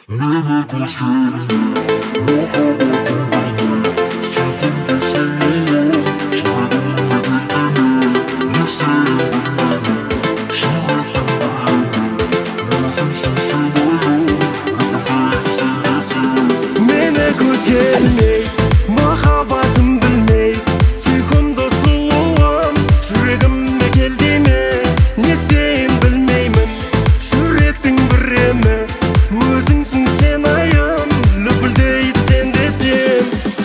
Mene koşuyorum, muhabbetim beni. Sırtımda sanıyorum, yüreğimde bildiğini. Ne sevdin beni, yürekten beni. Nazımsın seviyorum, öpüyorum sevdesin. Mene koz gelmey, muhabbetim bilmey. Suykumda suluğum, yüreğimde geldiğini. Ne sen bilmeymin, yürektin birimi. Özüngsün sen ayım, lüpüldeydi sen desem.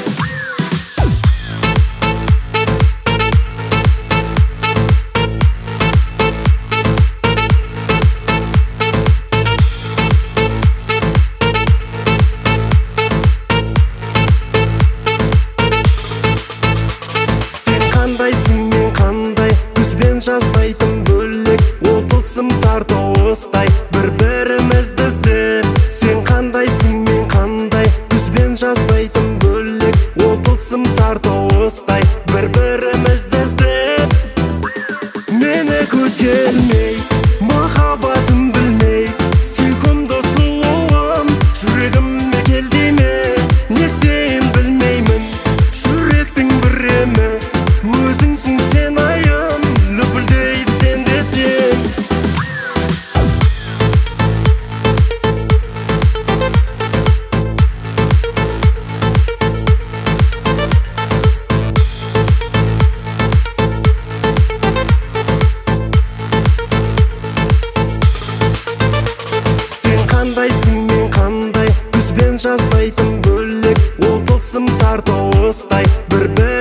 Sen kandaysın men kanday, күзбен жаздайтын бөлек. Ол тылсым тарта остай, бір-бірімізді іздеп. Сен қандайсың мен қандай, күзбен жаздайтын бөлек. Ол тылсым тарта остай, бір-бірімізді іздеп. Мені көз келмей, махаббатым білмей. Сүйкімді сұлуым, жүрегіме келді ме? Не сен білмеймін, жүректің біремі. Өзіңсің сен айым, лүпілдейді сен десең. Сен қандайсың мен қандай, күзбен жаздайтын бөлек. Ол тылсым тарта остай, бір-бір